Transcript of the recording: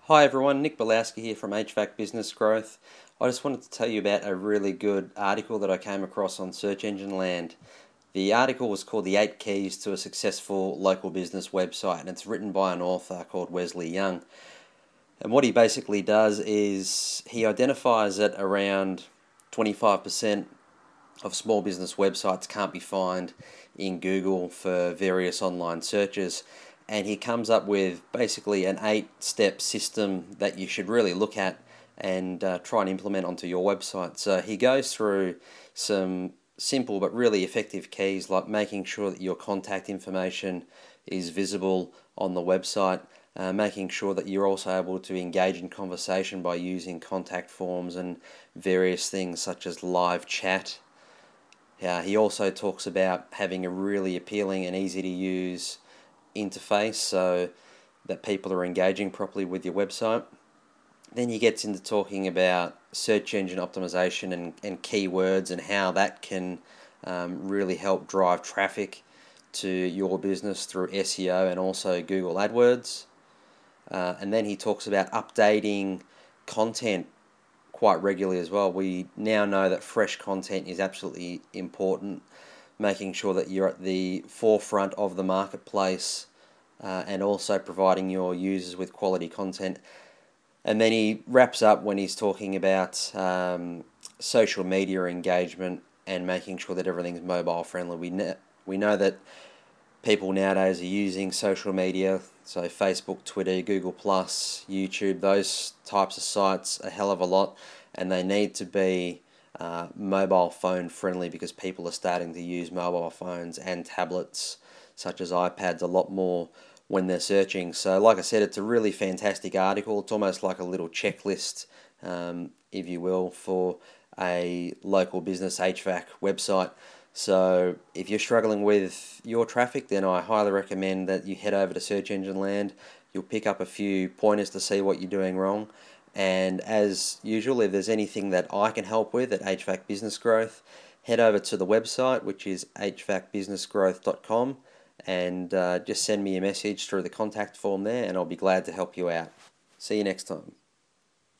Hi everyone, Nick Balowski here from HVAC Business Growth. I just wanted to tell you about a really good article that I came across on Search Engine Land. The article was called The 8 Keys to a Successful Local Business Website, and it's written by an author called Wesley Young. And what he basically does is he identifies that around 25% of small business websites can't be found in Google for various online searches, and he comes up with basically an 8-step system that you should really look at and try and implement onto your website. So he goes through some simple but really effective keys, like making sure that your contact information is visible on the website, making sure that you're also able to engage in conversation by using contact forms and various things such as live chat. He also talks about having a really appealing and easy to use interface so that people are engaging properly with your website. Then he gets into talking about search engine optimization and keywords and how that can really help drive traffic to your business through SEO and also Google AdWords. And then he talks about updating content quite regularly as well. We now know that fresh content is absolutely important, making sure that you're at the forefront of the marketplace and also providing your users with quality content. And then he wraps up when he's talking about social media engagement and making sure that everything's mobile friendly. We know that people nowadays are using social media, so Facebook, Twitter, Google+, YouTube, those types of sites a hell of a lot, and they need to be mobile phone friendly because people are starting to use mobile phones and tablets such as iPads a lot more when they're searching. So like I said, it's a really fantastic article. It's almost like a little checklist, if you will, for a local business HVAC website. So if you're struggling with your traffic, then I highly recommend that you head over to Search Engine Land. You'll pick up a few pointers to see what you're doing wrong. And as usual, if there's anything that I can help with at HVAC Business Growth, head over to the website, which is hvacbusinessgrowth.com, and just send me a message through the contact form there, and I'll be glad to help you out. See you next time.